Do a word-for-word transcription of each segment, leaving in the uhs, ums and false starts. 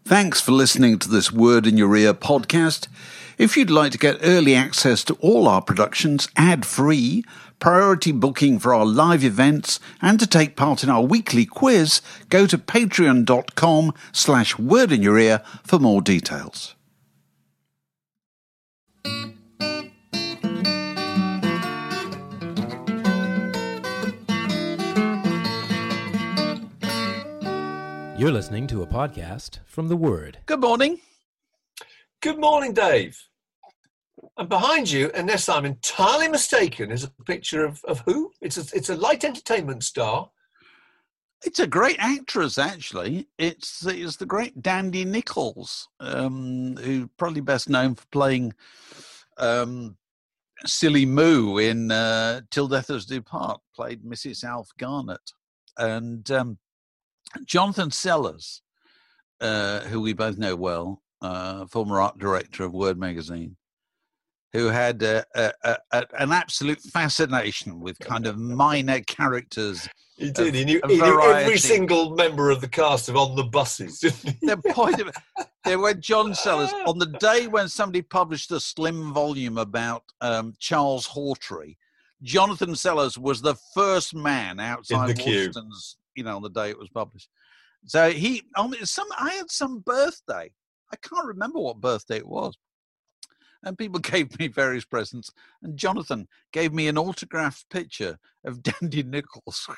Thanks for listening to this Word in Your Ear podcast. If you'd like to get early access to all our productions ad-free, priority booking for our live events, and to take part in our weekly quiz, go to patreon.com slash word in your ear for more details. You're listening to a podcast from The Word. Good morning. Good morning, Dave. And behind you, unless I'm entirely mistaken, is a picture of, of who? It's a, it's a light entertainment star. It's a great actress, actually. It's, it's the great Dandy Nichols, um, who's probably best known for playing um, Silly Moo in uh, Till Death Us Do Part, played Missus Alf Garnett. And um, Jonathan Sellers, uh, who we both know well, uh, former art director of Word magazine, who had uh, a, a, a, an absolute fascination with kind of minor characters. He did. Of, he knew, he knew every single member of the cast of On the Buses. The point of it, there were John Sellers on the day when somebody published a slim volume about um, Charles Hawtrey. Jonathan Sellers was the first man outside Waterstones, you know, on the day it was published. So he, on some, I had some birthday. I can't remember what birthday it was. And people gave me various presents. And Jonathan gave me an autographed picture of Dandy Nichols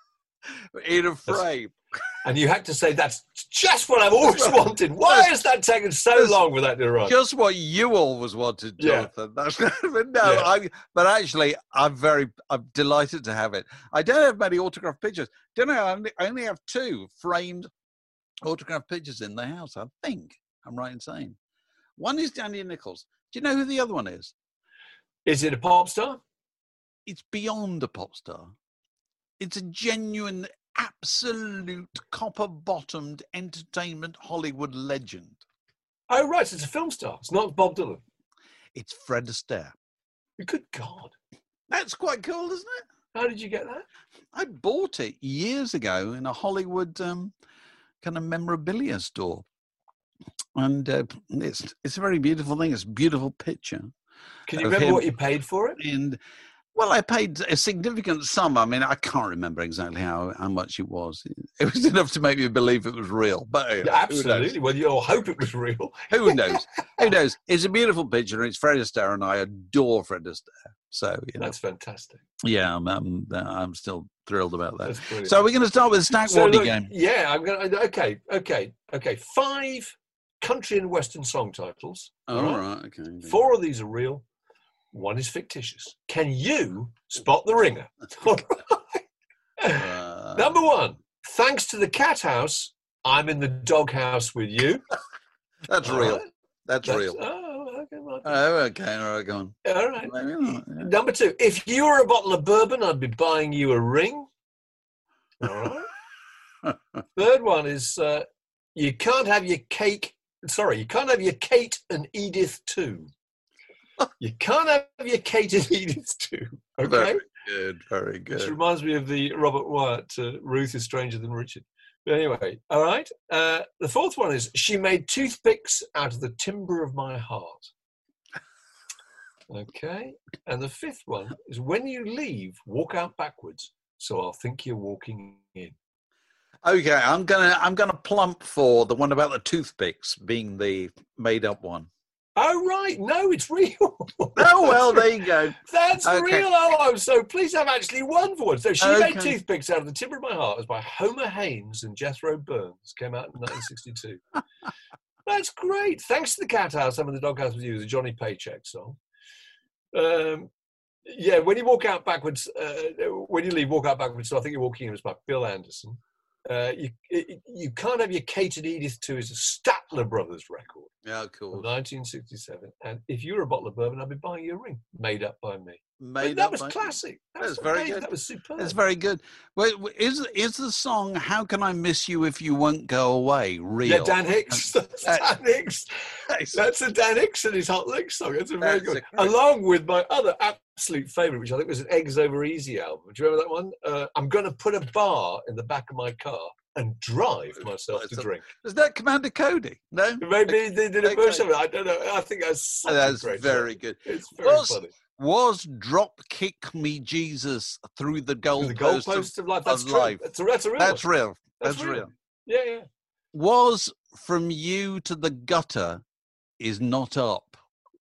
in a frame. And you had to say, that's just what I've always wanted. Why has that taken so long for that to arrive? Just what you always wanted, Jonathan. Yeah. That's, but no, yeah. I, but actually, I'm very, I'm delighted to have it. I don't have many autographed pictures. Don't know, I only, I only have two framed autographed pictures in the house, I think. I'm right in saying. One is Dandy Nichols. Do you know who the other one is? Is it a pop star? It's beyond a pop star. It's a genuine, absolute copper-bottomed entertainment Hollywood legend. Oh, right. So it's a film star. It's not Bob Dylan. It's Fred Astaire. Good God. That's quite cool, isn't it? How did you get that? I bought it years ago in a Hollywood um, kind of memorabilia store. And uh, it's it's a very beautiful thing. It's a beautiful picture. Can you remember what you paid for it? And well, I paid a significant sum. I mean, I can't remember exactly how, how much it was. It was enough to make me believe it was real. But you know, absolutely. Well, you'll hope it was real. Who knows? Who knows? It's a beautiful picture. It's Fred Astaire, and I adore Fred Astaire. So you know, that's fantastic. Yeah, I'm I'm, I'm still thrilled about that. So we're going to start with the Stack so Waddy look, game. Yeah, I'm going to. Okay, okay, okay. Five country and western song titles. Oh, all right. right. Okay. Four of these are real. One is fictitious. Can you spot the ringer? uh... Number one. Thanks to the cat house, I'm in the doghouse with you. That's all real. Right. That's, That's real. Oh, okay. Well, oh, okay. All right, go on. All right. Yeah. Number two. If you were a bottle of bourbon, I'd be buying you a ring. All right. Third one is uh, you can't have your cake. Sorry, you can't have your Kate and Edith too. You can't have your Kate and Edith too. Okay? Very good, very good. Which reminds me of the Robert Wyatt, uh, Ruth is Stranger Than Richard. But anyway, all right. Uh, the fourth one is, she made toothpicks out of the timber of my heart. Okay. And the fifth one is, when you leave, walk out backwards, so I'll think you're walking in. Okay, I'm gonna I'm gonna plump for the one about the toothpicks being the made up one. Oh right, no, it's real. Oh well, there you go. That's okay. Real. Oh, I'm so pleased I've actually won for one. So she okay. made toothpicks out of the timber of my heart. It was by Homer Haynes and Jethro Burns. Came out in nineteen sixty-two. That's great. Thanks to the cat house, I'm in the doghouse with you. Is a Johnny Paycheck song. Um, yeah, when you walk out backwards, uh, when you leave, walk out backwards. So I think you're walking in. It's by Bill Anderson. Uh, you it, you can't have your Kate and Edith too. Is a Statler Brothers record. Yeah, cool. nineteen sixty-seven. And if you were a bottle of bourbon, I'd be buying you a ring made up by me. Made that up was by classic. That That's was very amazing. good. That was superb. That's very good. Wait, is is the song "How Can I Miss You If You Won't Go Away" real? Yeah, Dan Hicks. That's Dan Hicks. That's a Dan Hicks and his Hot Licks song. That's a very That's good. A Along with my other absolute favourite, which I think was an Eggs Over Easy album. Do you remember that one? Uh, I'm going to put a bar in the back of my car and drive myself to a, drink. Is that Commander Cody? No? Maybe they did a Okay. version of it. I don't know. I think that's such That's a great very song. good. It's very Was, funny. was Drop Kick Me Jesus through the The goalposts goalposts of, of, life. That's of true. life? That's a, that's a real That's one. real. That's That's real. real. Yeah, yeah. Was From You to the Gutter is Not Up.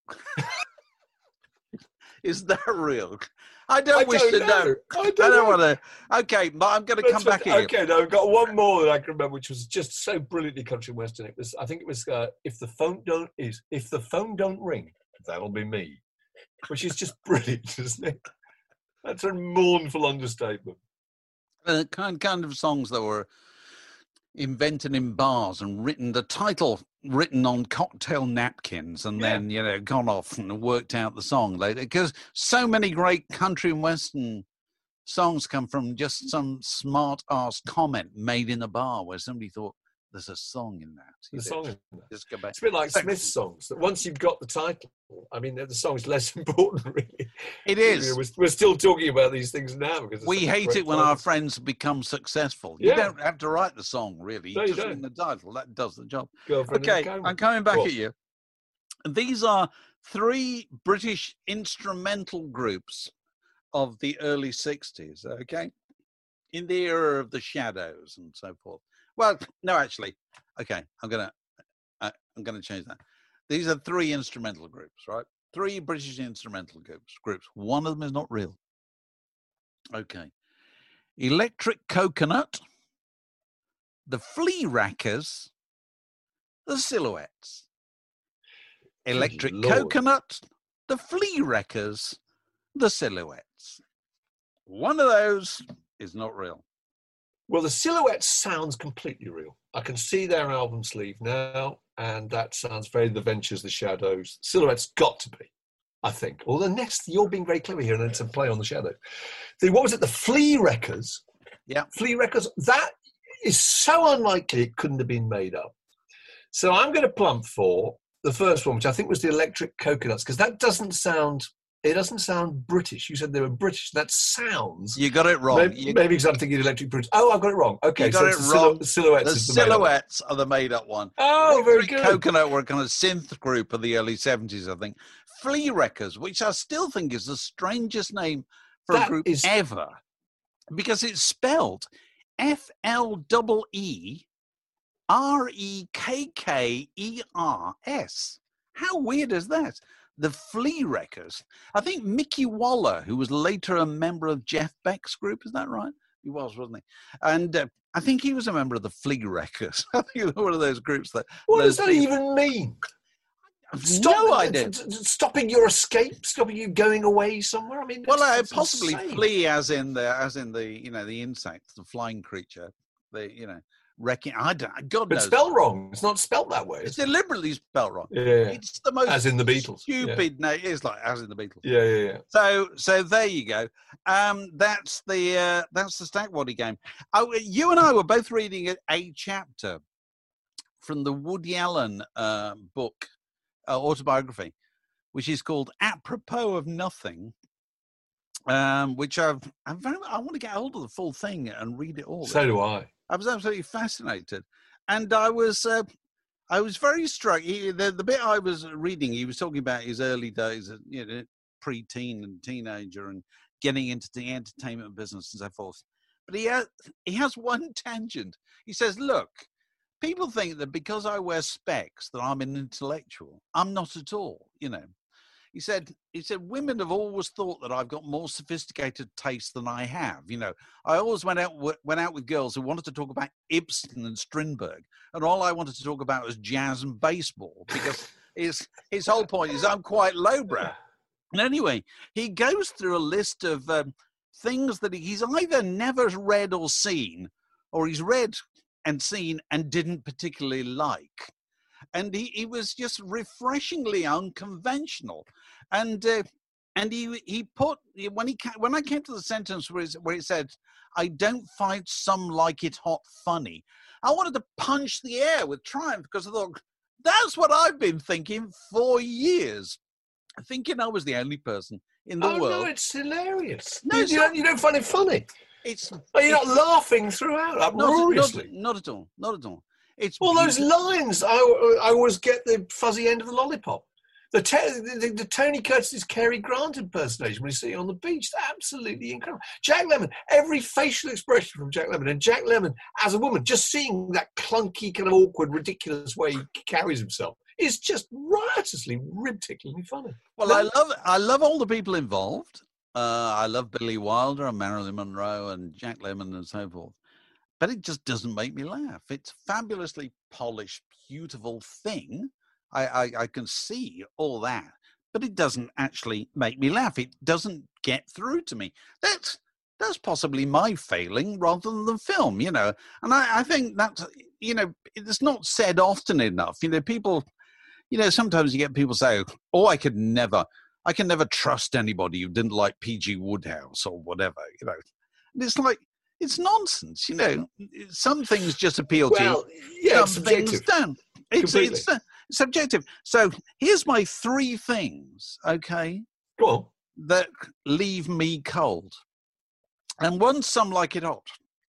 Is that real? I don't I wish don't to know. know. I I don't, don't know. want to. Okay, but I'm going to come That's back what- at you. Okay, no, I've got one more that I can remember, which was just so brilliantly country and western. It was, I think it was, uh, if the phone don't is if the phone don't ring, that'll be me, which is just brilliant, isn't it? That's a mournful understatement. Uh, kind kind of songs that were invented in bars and written, the title written on cocktail napkins, and Yeah. then, you know, gone off and worked out the song later. Because so many great country and western songs come from just some smart ass comment made in a bar where somebody thought, there's a song in that. The You song know, is in there. just go back. It's a bit like So- Smith's songs. That once you've got the title, I mean, the song's less important, really. It You is. know, We're, we're still talking about these things now because We hate it when our friends become successful. You Yeah. don't have to write the song, really. No, You you just don't. write the title. That does the job. girlfriend. in a Okay, coma. I'm coming back Go on. at you. These are three British instrumental groups of the early sixties, okay? In the era of the Shadows and so forth. Well, no, actually, okay, I'm gonna, I, I'm gonna change that. These are three instrumental groups, right? Three British instrumental groups. Groups. One of them is not real. Okay. Electric Coconut, the Flea Rackers, the Silhouettes. Electric Lord. Coconut, the Flea Wreckers, the Silhouettes. One of those is not real. Well, the Silhouettes sounds completely real. I can see their album sleeve now, and that sounds very The Ventures, The Shadows. Silhouettes got to be, I think. Well, the next, you're being very clever here, and it's a play on the Shadows. The, what was it? The Flea Wreckers. Yeah. Flea Wreckers. That is so unlikely it couldn't have been made up. So I'm going to plump for the first one, which I think was the Electric Coconuts, because that doesn't sound, it doesn't sound British. You said they were British. That sounds... You got it wrong. Maybe, You, maybe because I'm thinking Electric British. Oh, I've got it wrong. Okay, You got so it it's the silhou- wrong. Silhouettes the is the made-up one. Silhouettes are the made-up one. Oh, very Electric good. Coconut were a kind of synth group of the early seventies, I think. Flea Wreckers, which I still think is the strangest name for That a group is- ever, because it's spelled F L E E R E K K E R S. How weird is that? The Flea Wreckers. I think Mickey Waller, who was later a member of Jeff Beck's group, is that right? He was, wasn't he? And uh, I think he was a member of the Flea Wreckers. I think one of those groups that. What those does that things- even mean? I've Stop- no idea. t- t- Stopping your escape, stopping you going away somewhere. I mean, Well, that's- uh, that's possibly insane. flea, as in the, as in the, you know, the insect, the flying creature, the, you know, wrecking. I don't. God But knows. spelled wrong. It's not spelled that way. It's is it? deliberately spelled wrong. Yeah, It's the most as in the Beatles. Yeah. stupid name. It's like as in the Beatles. Yeah, yeah, yeah. So, so there you go. Um, that's the uh, that's the Stackbody game. Oh, you and I were both reading a, a chapter from the Woody Allen uh, book, uh, autobiography, which is called "Apropos of Nothing," um, which I've I'm very I want to get hold of the full thing and read it all. So do I. I was absolutely fascinated, and I was uh, I was very struck. He, the the bit I was reading, he was talking about his early days, as, you know, pre-teen and teenager, and getting into the entertainment business and so forth. But he has he has one tangent. He says, "Look, people think that because I wear specs that I'm an intellectual. I'm not at all. You know." He said, he said, women have always thought that I've got more sophisticated taste than I have. You know, I always went out, went out with girls who wanted to talk about Ibsen and Strindberg. And all I wanted to talk about was jazz and baseball, because his, his whole point is I'm quite lowbrow. And anyway, he goes through a list of um, things that he's either never read or seen, or he's read and seen and didn't particularly like. And he, he was just refreshingly unconventional, and uh, and he he put when he when I came to the sentence where, where it said, "I don't find some like it hot funny," I wanted to punch the air with triumph, because I thought that's what I've been thinking for years, thinking I was the only person in the Oh world. no, it's hilarious. No, you, it's you not. don't, you don't find it funny. It's Are you it's, not laughing throughout not, uproariously? not, not at all. Not at all. It's All those beautiful. lines, I, I always get the fuzzy end of the lollipop. The, te- the, the, the Tony Curtis's Cary Grant impersonation when he's sitting on the beach, absolutely incredible. Jack Lemmon, every facial expression from Jack Lemmon, and Jack Lemmon as a woman, just seeing that clunky, kind of awkward, ridiculous way he carries himself is just riotously, rib-ticklingly funny. Well, I love I love all the people involved. Uh, I love Billy Wilder and Marilyn Monroe and Jack Lemmon and so forth. But it just doesn't make me laugh. It's a fabulously polished, beautiful thing. I, I, I can see all that, but it doesn't actually make me laugh. It doesn't get through to me. That's that's possibly my failing rather than the film, you know. And I, I think that's, you know, it's not said often enough. You know, people, you know, sometimes you get people say, oh, I could never, I can never trust anybody who didn't like P G Wodehouse or whatever, you know. And it's like, it's nonsense, you know. Some things just appeal well, to you. yeah, Some it's things subjective. don't. It's, Completely. it's uh, subjective. So here's my three things, okay, Go on. that leave me cold. And one, some like it hot.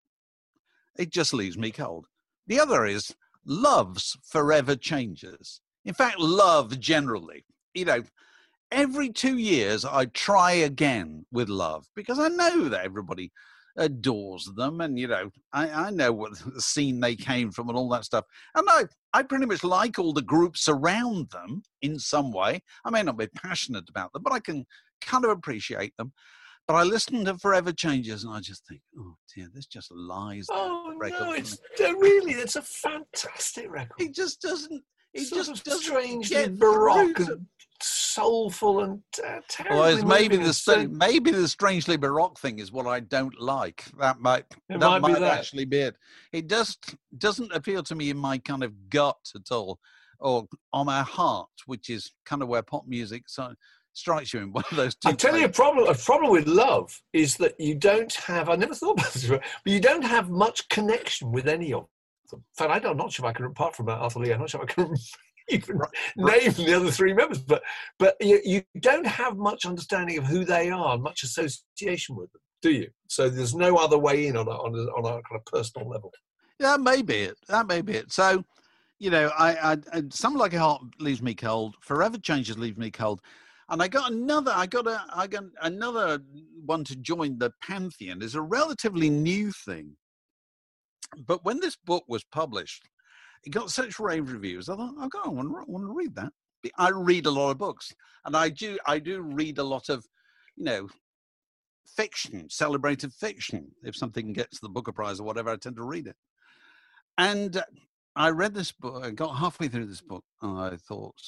It just leaves me cold. The other is love's forever changes. In fact, love generally, you know, every two years I try again with love because I know that everybody adores them, and you know, I, I know what the scene they came from and all that stuff, and I, I pretty much like all the groups around them in some way. I may not be passionate about them, but I can kind of appreciate them. But I listen to Forever Changes and I just think, oh dear, this just lies. Oh record no, for it's me. uh, really, it's a fantastic record. It just doesn't. It sort just of doesn't strangely get baroque through to- and soulful and uh, terribly Well, it's maybe moving the and sta- so- maybe the strangely baroque thing is what I don't like. That might It that might be might that. actually be it. It just doesn't appeal to me in my kind of gut at all, or on my heart, which is kind of where pop music so strikes you in one of those two. I tell you, a places. problem. A problem with love is that you don't have. I never thought about this, but you don't have much connection with any of them. In fact, I don't, I'm not sure if I can, apart from Arthur Lee, I'm not sure if I can even name the other three members. But but you, you don't have much understanding of who they are, much association with them, do you? So there's no other way in on a, on a, on a kind of personal level. Yeah, that may be it. That may be it. So, you know, I, I, I Something Like a Heart leaves me cold. Forever Changes leaves me cold. And I got another. I got a. I got another one to join the pantheon. It's a relatively new thing, but when this book was published, it got such rave reviews. I thought, oh God, I want to, want to read that. I read a lot of books, and I do. I do read a lot of, you know, fiction, celebrated fiction. If something gets the Booker Prize or whatever, I tend to read it. And I read this book. I got halfway through this book, and I thought.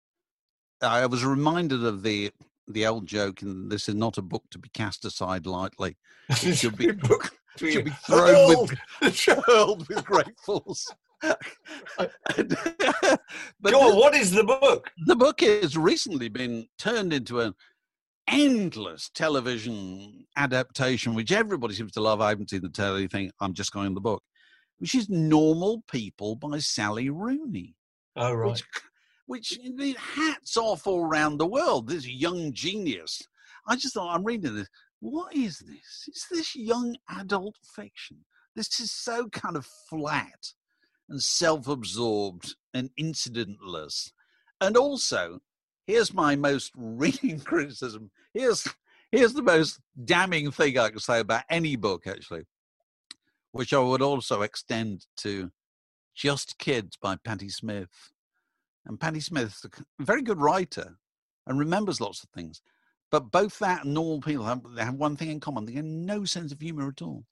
I was reminded of the the old joke, and this is not a book to be cast aside lightly. It should be book should be thrown with hurled with great force. but Go on, what is the book? The book has recently been turned into an endless television adaptation, which everybody seems to love. I haven't seen the telly thing. I'm just going on the book, which is Normal People by Sally Rooney. Oh, right. Which, which hats off all around the world. This young genius. I just thought, I'm reading this. What is this? It's this young adult fiction. This is so kind of flat and self-absorbed and incidentless. And also, here's my most reading criticism. Here's, here's the most damning thing I can say about any book, actually, which I would also extend to Just Kids by Patti Smith. And Patti Smith's a very good writer and remembers lots of things. But both that and Normal People have, they have one thing in common. They have no sense of humor at all.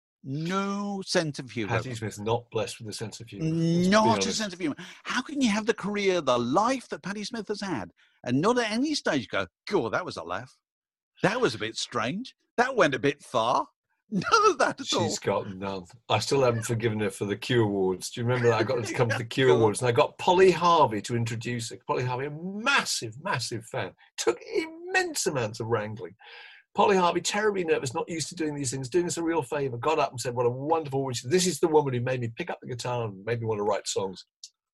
No sense of humor. Patti Smith's not blessed with a sense of humor. Not a sense of humor. How can you have the career, the life that Patti Smith has had, and not at any stage go, God, that was a laugh. That was a bit strange. That went a bit far. None of that at all. She's got none. I still haven't forgiven her for the Q Awards. Do you remember that? I got her to come to the Q Awards, and I got Polly Harvey to introduce her. Polly Harvey, a massive, massive fan. Took immense amounts of wrangling. Polly Harvey, terribly nervous, not used to doing these things, doing us a real favour, got up and said, what a wonderful woman. She said, this is the woman who made me pick up the guitar and made me want to write songs.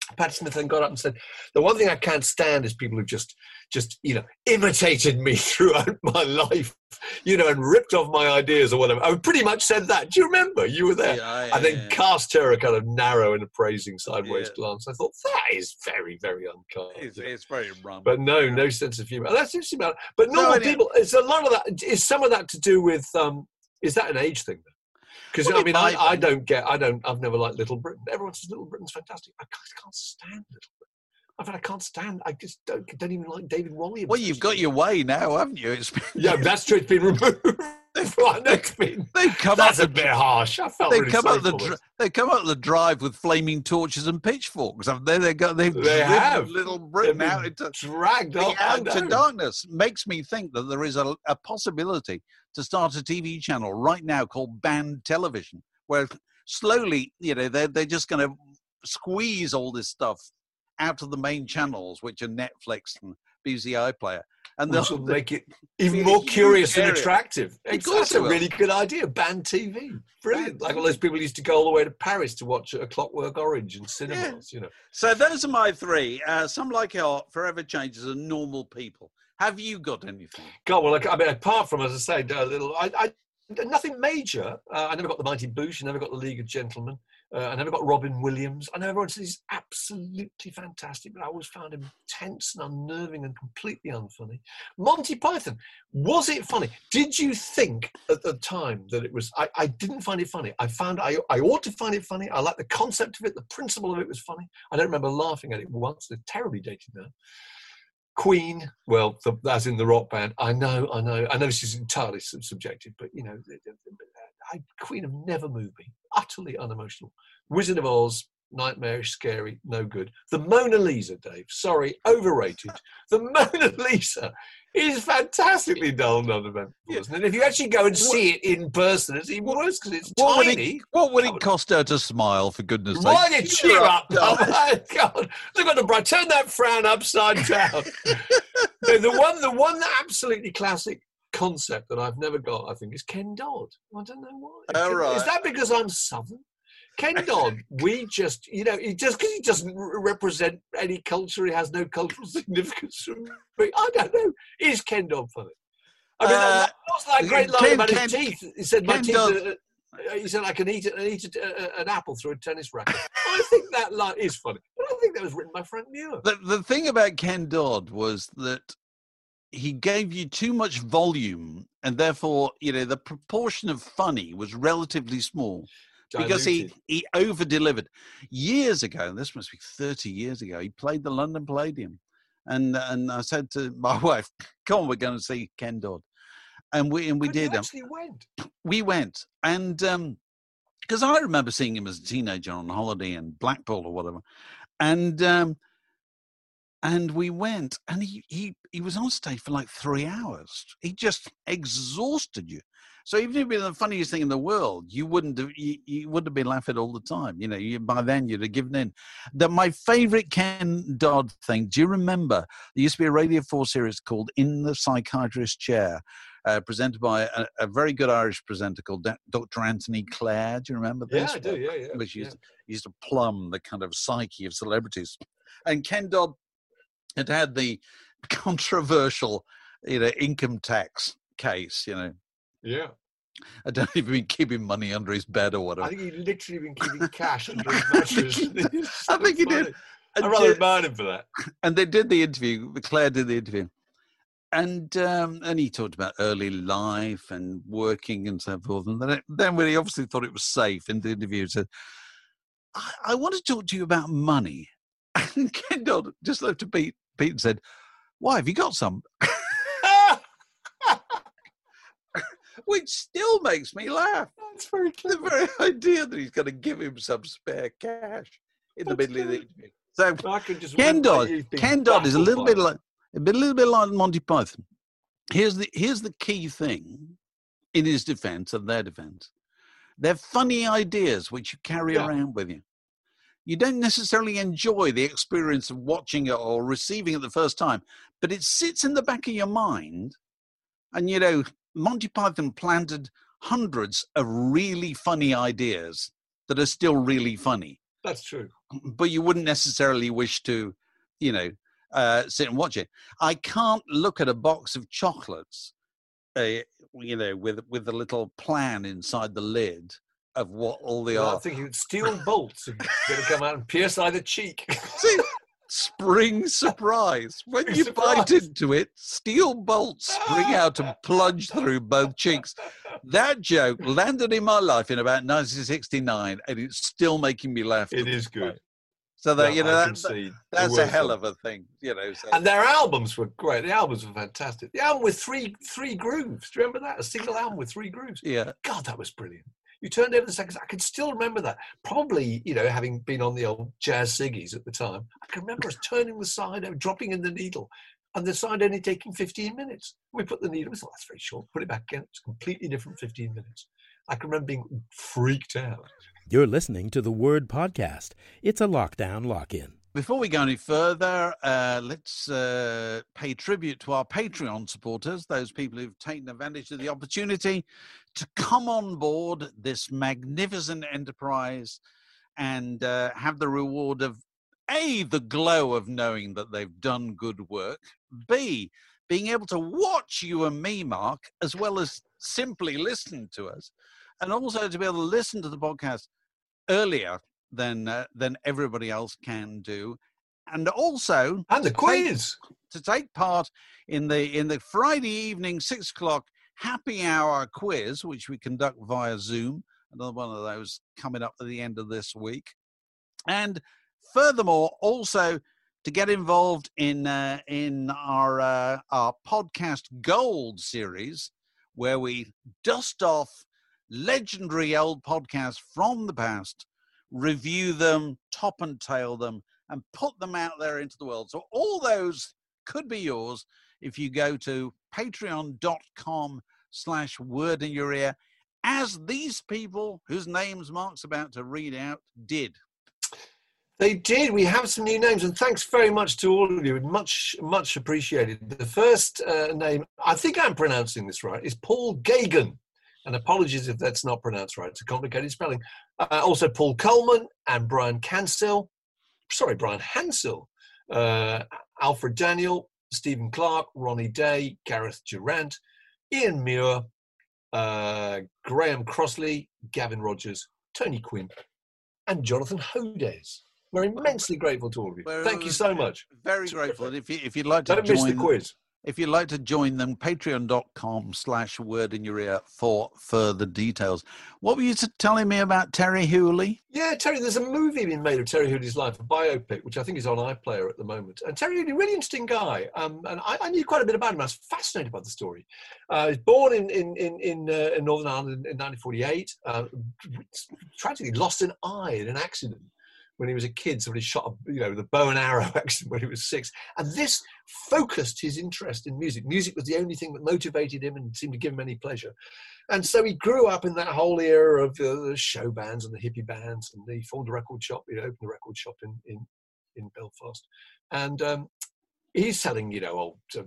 Patti Smith then got up and said, the one thing I can't stand is people who just, just you know, imitated me throughout my life, you know, and ripped off my ideas or whatever. I pretty much said that. Do you remember? You were there. Yeah, yeah, and then yeah. cast her a kind of narrow and appraising sideways Yeah. glance. I thought, that is very, very unkind. It's, it's very rum. But no, no sense of humour. That's interesting about it. But normal No, it- people, it's a lot of that. Is some of that to do with, um, is that an age thing? Because, Well, I mean, it I, might I be. don't get, I don't, I've never liked Little Britain. Everyone says Little Britain's fantastic. I can't, can't stand Little Britain. I mean, I can't stand, I just don't, don't even like David Walliams. Well, you've got your way now, haven't you? It's been, Yeah, that's true. It's been removed. Right, that's been, they come that's up a the, bit harsh. I felt they really come sorry up the for dr- them. they come up the drive with flaming torches and pitchforks. And there they go. They've They driven have. Little They've Britain been out into dragged off. I out to know. darkness. Makes me think that there is a, a possibility to start a T V channel right now called Band Television, where slowly, you know, they're they're just going to squeeze all this stuff out of the main channels, which are Netflix and B B C iPlayer, and Which they'll will make it be even a more huge curious and area. attractive. Of It's, course that's it a will. really good idea. Band T V. Brilliant. Band Like all T V. those people used to go all the way to Paris to watch A Clockwork Orange and cinemas, you know. So those are my three. Uh, Some Like It Hot, Forever Changes, and Normal People. Have you got anything? God, well, like, I mean, apart from, as I say, a little, I, I, nothing major. Uh, I never got the Mighty Boosh. I never got the League of Gentlemen. Uh, I never got Robin Williams. I know everyone says he's absolutely fantastic, but I always found him tense and unnerving and completely unfunny. Monty Python, was it funny? Did you think at the time that it was? I, I didn't find it funny. I found I, I ought to find it funny. I like the concept of it. The principle of it was funny. I don't remember laughing at it once. They're terribly dated now. Queen, well, the, as in the rock band. I know, I know, I know this is entirely sub- subjective, but you know, I, Queen have never moved me. Utterly unemotional. Wizard of Oz, nightmarish, scary, no good. The Mona Lisa, Dave. Sorry, overrated. The Mona Lisa is fantastically dull and uneventful, isn't it? And if you actually go and see it in person, it's even worse because it's What would, tiny. it, what would it cost her to smile, for goodness Why sake? did cheer up? Oh my God! Look at the bright. Turn that frown upside down. No, the one, the one absolutely classic concept that I've never got, I think, is Ken Dodd. I don't know why. Oh, right. Is that because I'm Southern? Ken Dodd, we just, you know, he just because he doesn't r- represent any culture, he has no cultural significance for me. I don't know. Is Ken Dodd funny? I mean, Uh, that, what's that great line Ken- about Ken- his teeth? He said, "My Ken teeth." Dodd- Are, uh, he said, "I can eat, it, eat it, uh, an apple through a tennis racket." I think that line is funny, but I think that was written by Frank Muir. The, the thing about Ken Dodd was that he gave you too much volume, and therefore, you know, the proportion of funny was relatively small. Because he, Diluted. he over delivered. Years ago, this must be thirty years ago, he played the London Palladium. And and I said to my wife, come on, we're going to see Ken Dodd. And we and we But did. you um, actually went. We went. And because I remember seeing him as a teenager on holiday in Blackpool or whatever. And um, and we went, and he, he, he was on stage for like three hours. He just exhausted you. So even if it was the funniest thing in the world, you wouldn't have, you, you wouldn't have been laughing all the time. You know, you, by then you'd have given in. The, my favorite Ken Dodd thing, do you remember? There used to be a Radio four series called In the Psychiatrist's Chair, uh, presented by a, a very good Irish presenter called Doctor Anthony Clare. Do you remember Yeah, this? I do. Yeah, yeah. Which used, yeah. used to plumb the kind of psyche of celebrities. And Ken Dodd had had the controversial, you know, income tax case, you know. Yeah. I don't know if he'd been keeping money under his bed or I whatever. think he'd literally been keeping cash under his I think mattress. he did. It's I so think he did. funny. And, I rather uh, admire him for that. and they did the interview. Claire did the interview. And um, and he talked about early life and working and so forth. And then, then when he obviously thought it was safe in the interview, he said, I, I want to talk to you about money. And Ken Dodd just looked at Pete, Pete and said, why, have you got some? Which still makes me laugh. That's very The clever. very idea that he's going to give him some spare cash in the That's middle of the very- interview. So I can just Ken remember Dodd, you being Ken Dodd is a baffled little by bit it. like a bit, a little bit like Monty Python. Here's the here's the key thing in his defense and their defense. They're funny ideas which you carry Yeah. around with you. You don't necessarily enjoy the experience of watching it or receiving it the first time, but it sits in the back of your mind. And, you know, Monty Python planted hundreds of really funny ideas that are still really funny. That's true. But you wouldn't necessarily wish to, you know, uh, sit and watch it. I can't look at a box of chocolates, uh, you know, with with a little plan inside the lid of what all they Well, are. I'm thinking steel bolts are going to come out and pierce either cheek. See, spring surprise. When Spring you surprise. bite into it, steel bolts spring out and plunge through both cheeks. That joke landed in my life in about nineteen sixty-nine, and it's still making me laugh. It is good. So that, No, you know, I that, can see that's the a hell worth of a thing, you know. So. And their albums were great. The albums were fantastic. The album with three three grooves. Do you remember that? A single album with three grooves. Yeah. God, that was brilliant. You turned over the seconds. I can still remember that. Probably, you know, having been on the old jazz ciggies at the time, I can remember us turning the side over, dropping in the needle, and the side only taking fifteen minutes. We put the needle, we thought, that's very short. Put it back again. It's a completely different fifteen minutes. I can remember being freaked out. You're listening to the Word Podcast. It's a lockdown lock-in. Before we go any further, uh, let's uh, pay tribute to our Patreon supporters, those people who've taken advantage of the opportunity to come on board this magnificent enterprise and uh, have the reward of, A, the glow of knowing that they've done good work, B, being able to watch you and me, Mark, as well as simply listen to us, and also to be able to listen to the podcast earlier than uh, than everybody else can do, and also And the quiz to take part in the in the Friday evening six o'clock happy hour quiz, which we conduct via Zoom. Another one of those coming up at the end of this week, and furthermore, also to get involved in uh, in our uh, our podcast Gold series, where we dust off legendary old podcasts from the past, review them, top and tail them, and put them out there into the world. So all those could be yours if you go to patreon.com slash word in your ear, as these people whose names Mark's about to read out did. They did. We have some new names, and thanks very much to all of you. Much, much appreciated. The first uh, name, I think I'm pronouncing this right, is Paul Gagan. And apologies if that's not pronounced right. It's a complicated spelling. Uh, also Paul Coleman and Brian Cansell. Sorry, Brian Hansel. Uh, Alfred Daniel, Stephen Clark, Ronnie Day, Gareth Durant, Ian Muir, uh, Graham Crossley, Gavin Rogers, Tony Quinn, and Jonathan Hodes. We're immensely grateful to all of you. We're Thank you so much. Very grateful. And if, you, if you'd like to Don't join miss the quiz. If you'd like to join them, patreon.com slash word in your ear for further details. What were you telling me about Terry Hooley? Yeah, Terry, there's a movie being made of Terry Hooley's life, a biopic, which I think is on iPlayer at the moment. And Terry Hooley, really interesting guy. Um, and I, I knew quite a bit about him. I was fascinated by the story. Uh, he was born in, in, in, in, uh, in Northern Ireland in nineteen forty-eight. Uh, tragically lost an eye in an accident when he was a kid. Somebody shot a, you know, the bow and arrow accident when he was six. And this focused his interest in music. Music was the only thing that motivated him and seemed to give him any pleasure. And so he grew up in that whole era of uh, the show bands and the hippie bands. And he formed a record shop. He opened a record shop in, in, in Belfast. And um, he's selling, you know, old uh,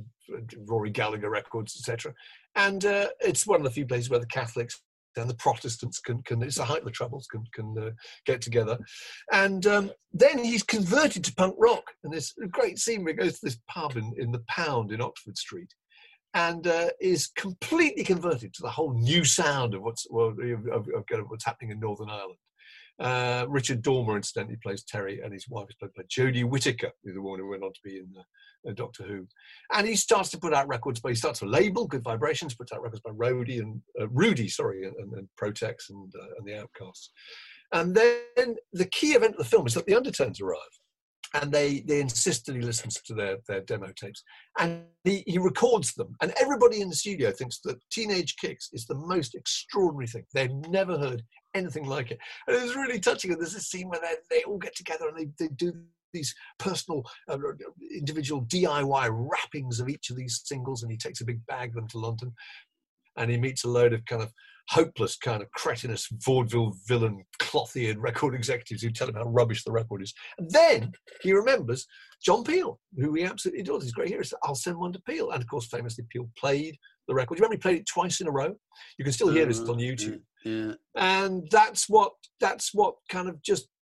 Rory Gallagher records, et cetera. And uh, it's one of the few places where the Catholics and the Protestants can, can it's the height of the Troubles, can, can uh, get together. And um, then he's converted to punk rock. And there's a great scene where he goes to this pub in, in the Pound in Oxford Street and uh, is completely converted to the whole new sound of what's, well, of, of, of what's happening in Northern Ireland. Uh, Richard Dormer, incidentally, plays Terry, and his wife is played by Jodie Whittaker, who's the woman who went on to be in uh, uh, Doctor Who. And he starts to put out records, but he starts a label, Good Vibrations, puts out records by Rudy and uh, Rudy, sorry, and, and Protex and, uh, and the Outcasts. And then the key event of the film is that the Undertones arrive, and they they insist that he listens to their, their demo tapes, and he, he records them. And everybody in the studio thinks that Teenage Kicks is the most extraordinary thing. They've never heard anything like it. And it was really touching. And there's a scene where they, they all get together and they, they do these personal, uh, individual D I Y wrappings of each of these singles, and he takes a big bag of them to London, and he meets a load of kind of hopeless, kind of cretinous vaudeville villain, cloth-eared record executives who tell him how rubbish the record is. And then he remembers John Peel, who he absolutely adores. He's great here. He said, I'll send one to Peel. And of course, famously, Peel played the record. Do you remember he played it twice in a row? You can still hear this on YouTube. Yeah. And that's what that's what kind of just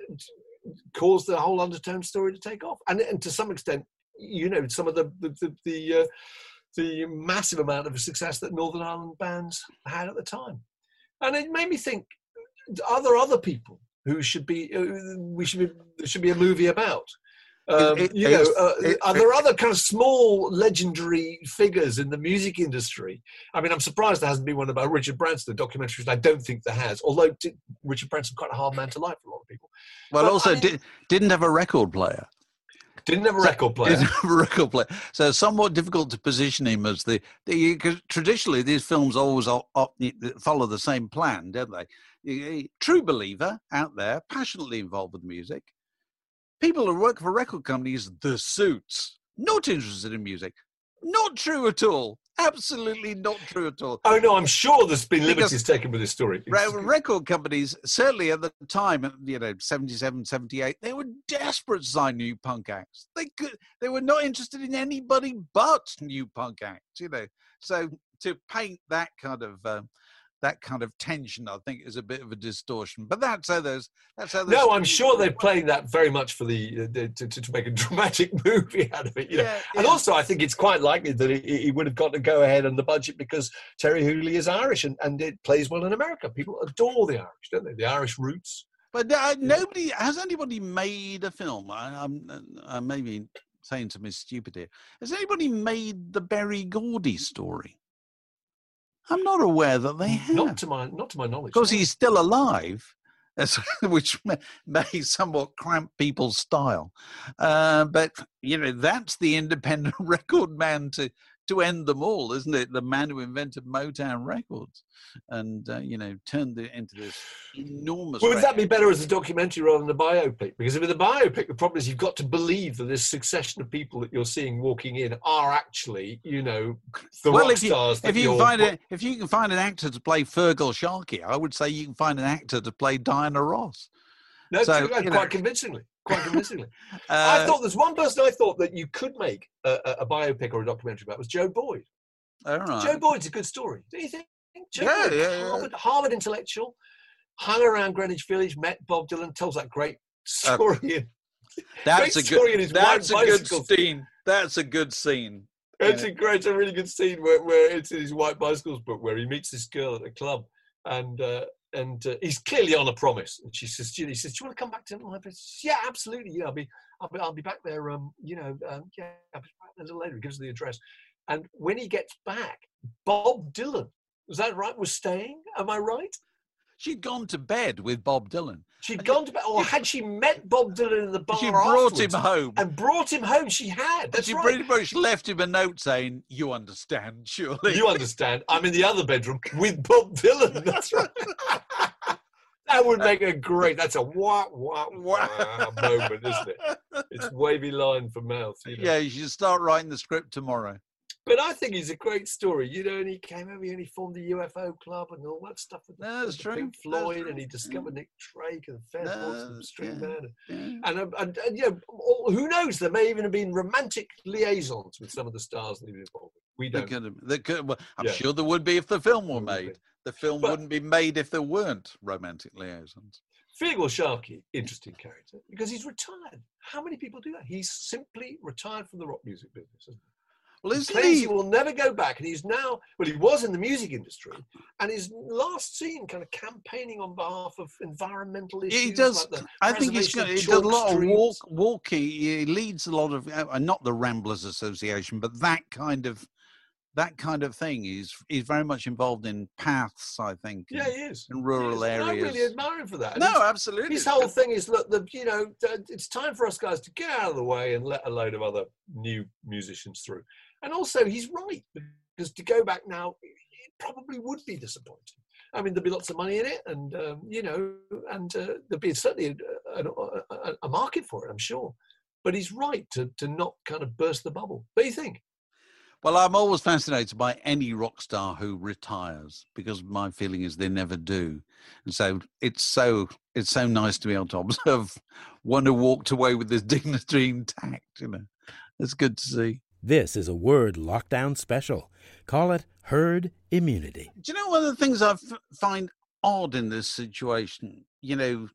caused the whole Undertone story to take off. And, and to some extent, you know, some of the the the, the, uh, the massive amount of success that Northern Ireland bands had at the time. And it made me think, are there other people who should be, uh, we should be, there should be a movie about? Um, it, it, you know, uh, it, are there other kind of small legendary figures in the music industry? I mean, I'm surprised there hasn't been one about Richard Branson, the documentary, which I don't think there has, although t- Richard Branson quite a hard man to like for a lot of people. Well, but, also I mean, did, didn't have a record player. Didn't have a record player. Didn't have a record player. So somewhat difficult to position him as the, the because traditionally these films always all, all, follow the same plan, don't they? True believer out there, passionately involved with music. People who work for record companies, the suits, not interested in music. Not true at all. Absolutely not true at all. Oh, no, I'm sure there's been Because liberties taken with this story. record companies, certainly at the time, you know, seventy-seven, seventy-eight, they were desperate to sign new punk acts. They could, they were not interested in anybody but new punk acts, you know. So to paint that kind of... Uh, that kind of tension, I think, is a bit of a distortion. But that's how those. That's how. Those no, I'm sure they're playing that very much for the, the to, to make a dramatic movie out of it. You know? yeah, yeah. And also, I think it's quite likely that he, he would have got to go ahead on the budget because Terry Hooley is Irish and, and it plays well in America. People adore the Irish, don't they? The Irish roots. But uh, nobody has anybody made a film. I, I'm I may be saying something stupid here. Has anybody made the Berry Gordy story? I'm not aware that they have. Not to my, not to my knowledge. Because he's still alive, which may somewhat cramp people's style. Uh, but, you know, that's the independent record man to, to end them all, isn't it? The man who invented Motown Records and, uh, you know, turned it into this enormous... Well, would that be better as a documentary rather than a biopic? Because with a biopic, the problem is you've got to believe that this succession of people that you're seeing walking in are actually, you know, the well, rock if you, stars. If you, can find a, if you can find an actor to play Fergal Sharkey, I would say you can find an actor to play Diana Ross. No, so, quite know. convincingly. Quite convincingly. uh, I thought there's one person I thought that you could make a, a, a biopic or a documentary about was Joe Boyd. All right. Joe Boyd's a good story, don't you think? Joe yeah, Boyd, yeah, Harvard, yeah. Harvard intellectual, hung around Greenwich Village, met Bob Dylan, tells that great story. Uh, in, that's great a story good. in his That's a white good bicycles. scene. That's a good scene. It's yeah. a great, it's a really good scene where, where it's in his White Bicycles book where he meets this girl at a club and. Uh, And uh, he's clearly on a promise. And she says, he says, do you want to come back to my place? Yeah, absolutely. Yeah, I'll be, I'll be, I'll be back there. Um, you know, um, yeah, I'll be back there a little later. He gives her the address. And when he gets back, Bob Dylan, was that right? Was staying? Am I right? She'd gone to bed with Bob Dylan. She'd and gone to bed, or had she met Bob Dylan in the bar? She brought him home. And brought him home. She had. That's she right. pretty much left him a note saying, "You understand, surely." You understand. I'm in the other bedroom with Bob Dylan. That's right. That would make a great, that's a wah, wah, wah moment, isn't it? It's wavy line for mouth. You know? Yeah, you should start writing the script tomorrow. But I think he's a great story, you know, and he came over here and he formed the U F O Club and all that stuff with, no, with true. Pink Floyd, true. and he discovered yeah. Nick Drake and Fez no, Watson, String yeah, Band. Yeah. And, and, and, and, you know, who knows, there may even have been romantic liaisons with some of the stars that he was involved with. We don't. They could have, they could, well, I'm yeah. sure there would be if the film were made. The film but, wouldn't be made if there weren't romantic liaisons. Fergal Sharkey, interesting character, because he's retired. How many people do that? He's simply retired from the rock music business, isn't he? Well, he isn't claims he? he will never go back, and he's now, well, he was in the music industry, and he's last seen kind of campaigning on behalf of environmental issues. He does. Like the I think he's got, he does a lot of walk, walking. He leads a lot of, uh, not the Ramblers Association, but that kind of, that kind of thing. He's he's very much involved in paths, I think. Yeah, in, he is. In rural is. areas. And I really admire him for that. And no, absolutely. His whole thing is, look, the you know, it's time for us guys to get out of the way and let a load of other new musicians through. And also, he's right, because to go back now, it probably would be disappointing. I mean, there'd be lots of money in it, and um, you know, and uh, there'd be certainly a, a, a market for it, I'm sure. But he's right to to not kind of burst the bubble. What do you think? Well, I'm always fascinated by any rock star who retires, because my feeling is they never do. And so it's so it's so nice to be able to observe one who walked away with his dignity intact. You know, it's good to see. This is a Word Lockdown special. Call it herd immunity. Do you know one of the things I f- find odd in this situation? You know,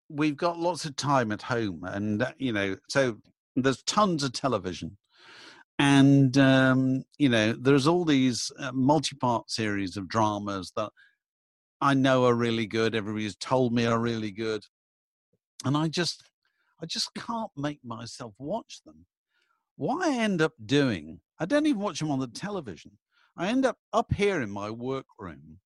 we've got lots of time at home, and uh, you know, so there's tons of television, and um, you know, there's all these uh, multi-part series of dramas that I know are really good. Everybody's told me are really good, and I just, I just can't make myself watch them. What I end up doing, I don't even watch them on the television. I end up up here in my workroom,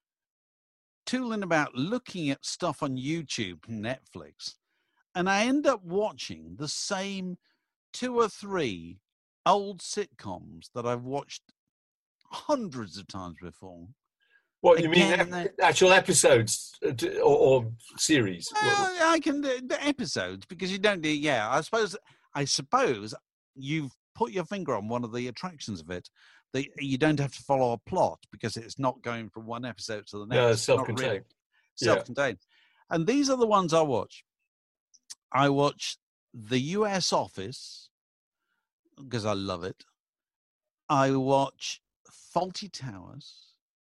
tooling about looking at stuff on YouTube and Netflix, and I end up watching the same two or three old sitcoms that I've watched hundreds of times before. What you Again, mean, actual episodes or, or series? Well, I can do the episodes because you don't do. Yeah, I suppose. I suppose you've put your finger on one of the attractions of it. That you don't have to follow a plot because it's not going from one episode to the next. No, it's self-contained. Really self-contained. Yeah. And these are the ones I watch. I watch The U S Office because I love it. I watch Fawlty Towers.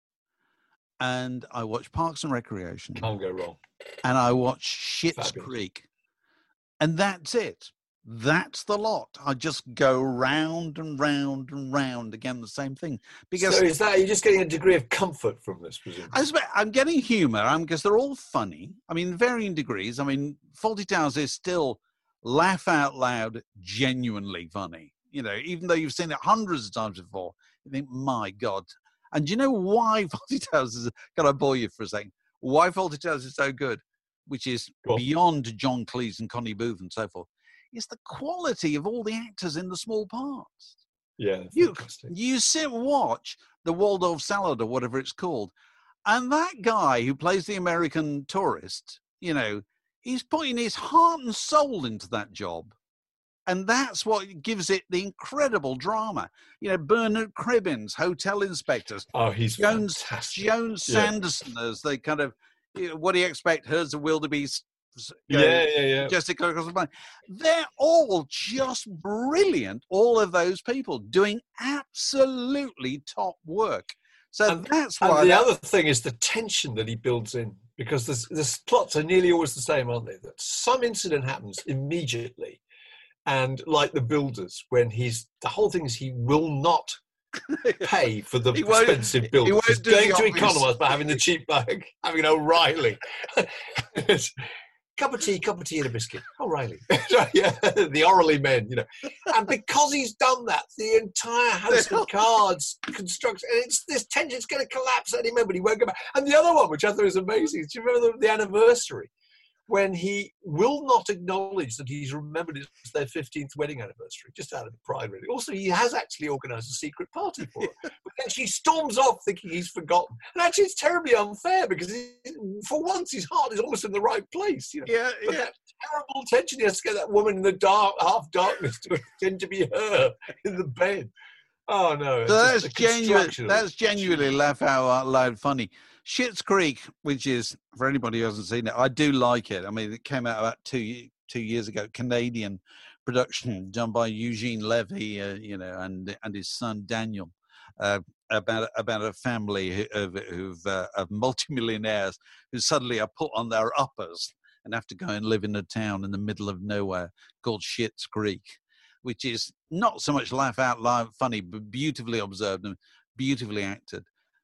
And I watch Parks and Recreation. Can't go wrong. And I watch Schitt's Fabulous. Creek. And that's it. That's the lot. I just go round and round and round again, the same thing. Because so is that, you're just getting a degree of comfort from this, presumably? I suspect I'm getting humour um, because they're all funny. I mean, varying degrees. I mean, Fawlty Towers is still laugh out loud, genuinely funny. You know, even though you've seen it hundreds of times before, you think, my God. And do you know why Fawlty Towers is, can I bore you for a second? Why Fawlty Towers is so good, which is cool. beyond John Cleese and Connie Booth and so forth, is the quality of all the actors in the small parts. Yeah, you, you sit and watch the Waldorf Salad or whatever it's called, and that guy who plays the American tourist, you know, he's putting his heart and soul into that job. And that's what gives it the incredible drama. You know, Bernard Cribbins, Hotel Inspectors. Oh, he's Jones, fantastic. Jones yeah. Sanderson as they kind of, you know, what do you expect? Herds of Wildebeest. Yeah, know, yeah, yeah. Jessica across the line. They're all just brilliant. All of those people doing absolutely top work. So and, that's and why. the that, other thing is the tension that he builds in, because the the plots are nearly always the same, aren't they? That some incident happens immediately. And like the Builders, when he's the whole thing is he will not pay for the expensive build. He he's going to economise by having the cheap bag, having an O'Reilly. Cup of tea, cup of tea and a biscuit. O'Reilly. Yeah, the Orally men, you know. And because he's done that, the entire house of cards constructs, and it's this tension, it's going to collapse at any moment. He won't go back. And the other one, which I thought was amazing, do you remember the, the anniversary? When he will not acknowledge that he's remembered it's their fifteenth wedding anniversary, just out of pride, really. Also, he has actually organised a secret party for her. But then she storms off thinking he's forgotten. And actually, it's terribly unfair because he, for once, his heart is almost in the right place. You know? Yeah, but yeah. that terrible tension, he has to get that woman in the dark, half darkness to pretend to be her in the bed. Oh, no. So that's, genu- that's genuinely laugh out loud funny. Schitt's Creek, which is, for anybody who hasn't seen it, I do like it. I mean, it came out about two two years ago, Canadian production done by Eugene Levy, uh, you know, and and his son Daniel, uh, about about a family who, of, who've, uh, of multimillionaires who suddenly are put on their uppers and have to go and live in a town in the middle of nowhere called Schitt's Creek, which is not so much laugh out loud funny, but beautifully observed and beautifully acted.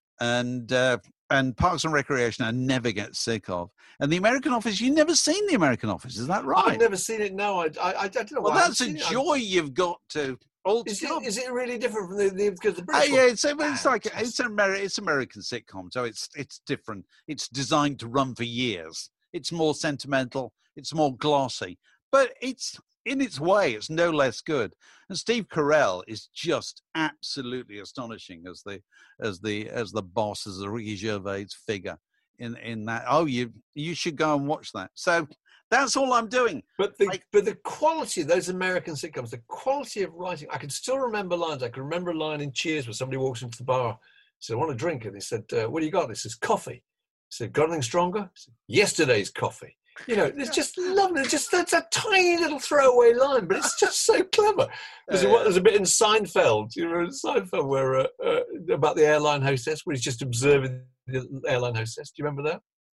And uh, and Parks and Recreation I never get sick of. And the American Office, you've never seen the American Office, is that right? I've never seen it, no. I, I, I don't know well, why. that's a joy you've got to... Is it, is it really different from the, the because the British? Uh, yeah, it's, it's like it's an Ameri- it's American sitcom, so it's it's different. It's designed to run for years. It's more sentimental. It's more glossy, but it's in its way, it's no less good. And Steve Carell is just absolutely astonishing as the as the as the boss, as the Ricky Gervais figure in in that. Oh, you you should go and watch that. So that's all I'm doing. But the like, but the quality of those American sitcoms, the quality of writing, I can still remember lines. I can remember a line in Cheers where somebody walks into the bar, said, "I want a drink," and he said, uh, "What do you got?" And he says, "Coffee." He said, "Got anything stronger?" He said, "Yesterday's coffee." You know, it's just lovely. It's just that's a tiny little throwaway line, but it's just so clever. There's, a, there's a bit in Seinfeld, you know, in Seinfeld where uh, uh, about the airline hostess, where he's just observing the airline hostess. Do you remember that?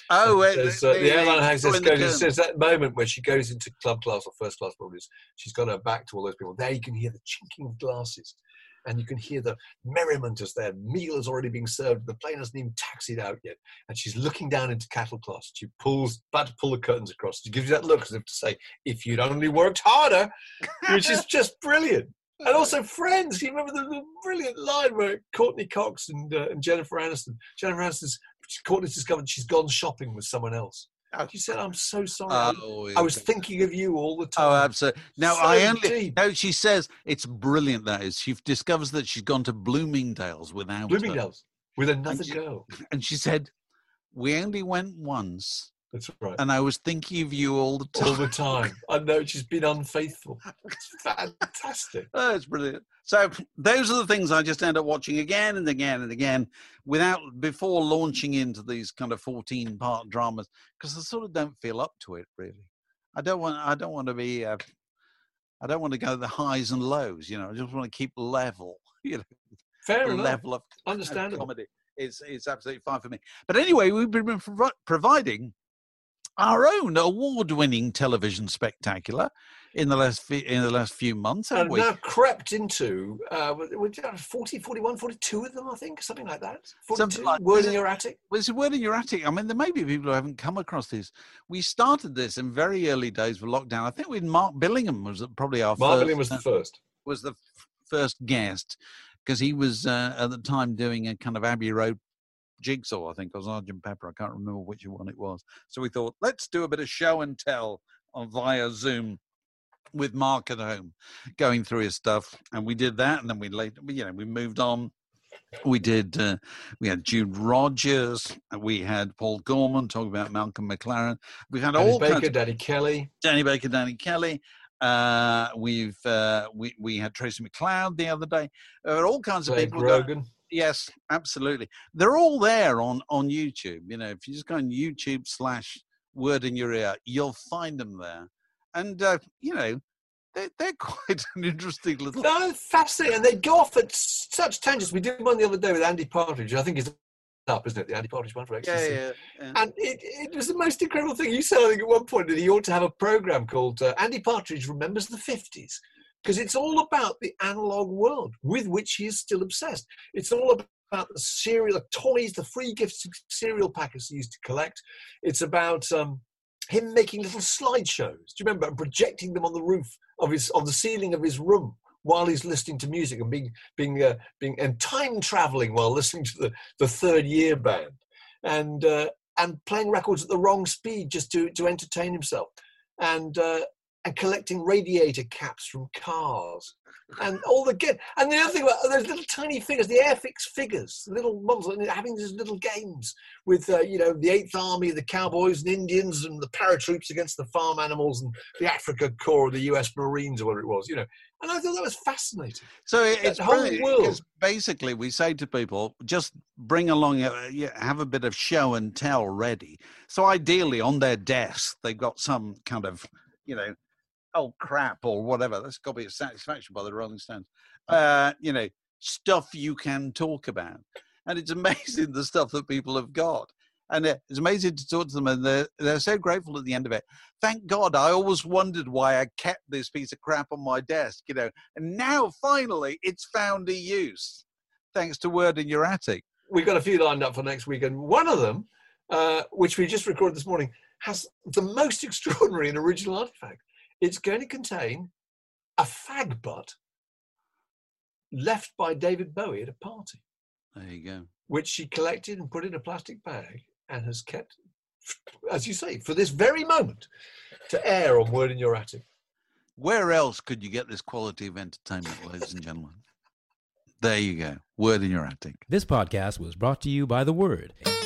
Oh, wait, says, the, uh, the airline hag says, in the goes, curtain. says that moment where she goes into club class or first class, probably, she's got her back to all those people. There you can hear the chinking of glasses. And you can hear the merriment as their meal is already being served. The plane hasn't even taxied out yet. And she's looking down into cattle class. She pulls, about to pull the curtains across. She gives you that look as if to say, if you'd only worked harder, which is just brilliant. And also Friends. You remember the, the brilliant line where Courtney Cox and, uh, and Jennifer Aniston, Jennifer Aniston's, Courtney's discovered she's gone shopping with someone else. She said, I'm so sorry. Oh, I was thinking of you all the time. Oh, absolutely. No, So I only. deep. No, she says it's brilliant. That is, she discovers that she's gone to Bloomingdale's without her. Bloomingdale's with another And she- girl. and she said, "We only went once, That's right. and I was thinking of you all the time." All the time. I know she's been unfaithful. It's fantastic. Oh, it's brilliant. So those are the things I just end up watching again and again and again, without before launching into these kind of fourteen-part dramas, because I sort of don't feel up to it really. I don't want. I don't want to be. Uh, I don't want to go the highs and lows. You know, I just want to keep level. You know, Fair the enough. level of Understandable. comedy is is absolutely fine for me. But anyway, we've been provi- providing our own award-winning television spectacular in the last few, in the last few months, haven't And we? now crept into uh, forty, forty-one, forty-two of them, I think, something like that. forty-two, Something like- Word is in it- your attic. Well, it's a word in your attic. I mean, there may be people who haven't come across this. We started this in very early days of lockdown. I think we Mark Billingham was probably our Mark first, Billingham was the uh, first. was the f- first guest, because he was uh, at the time doing a kind of Abbey Road jigsaw, I think, or Sergeant Pepper. I can't remember which one it was. So we thought, let's do a bit of show and tell on via Zoom with Mark at home, going through his stuff, and we did that, and then we later, you know, we moved on. We did. Uh, we had Jude Rogers. We had Paul Gorman talking about Malcolm McLaren. We've had Dennis all Baker, kinds of Danny Kelly. Danny Baker, Danny Kelly. Uh, we've uh, we we had Tracy McLeod the other day. There are all kinds of Blake people. That, Rogan. yes, absolutely. They're all there on on YouTube. You know, if you just go on YouTube slash Word in Your Ear, you'll find them there. And uh, you know, they're, they're quite an interesting little. No, fascinating. And they go off at such tangents. We did one the other day with Andy Partridge. I think it's up, isn't it? The Andy Partridge one for Yeah, Ecstasy. yeah, yeah. And it, it was the most incredible thing. You said, I think, at one point that he ought to have a program called uh, Andy Partridge Remembers the fifties, because it's all about the analog world with which he is still obsessed. It's all about the cereal, the toys, the free gifts, cereal packets he used to collect. It's about um, him making little slideshows. Do you remember? And projecting them on the roof of his, on the ceiling of his room while he's listening to music, and being, being, uh, being, and time traveling while listening to the, the Third Year Band, and uh, and playing records at the wrong speed just to to entertain himself, and uh, and collecting radiator caps from cars, and all the get. And the other thing about those little tiny figures, the Airfix figures, the little models, and having these little games with uh, you know, the Eighth Army, the Cowboys and Indians, and the paratroops against the farm animals, and the Africa Corps, the U S Marines, or whatever it was, you know. And I thought that was fascinating. So it- it's That whole brilliant, world. 'cause basically we say to people, just bring along, a, yeah, have a bit of show and tell ready. So ideally on their desk, they've got some kind of, you know, oh crap or whatever. That's got to be a satisfaction by the Rolling Stones. Uh, you know, stuff you can talk about. And it's amazing the stuff that people have got. And it's amazing to talk to them, and they're, they're so grateful at the end of it. Thank God, I always wondered why I kept this piece of crap on my desk, you know, and now finally it's found a use, thanks to Word in Your Attic. We've got a few lined up for next week, and one of them, uh, which we just recorded this morning, has the most extraordinary and original artifact. It's going to contain a fag butt left by David Bowie at a party, There you go. which she collected and put in a plastic bag and has kept, as you say, for this very moment, to air on Word in Your Attic. Where else could you get this quality of entertainment, ladies and gentlemen? There you go. Word in Your Attic. This podcast was brought to you by The Word.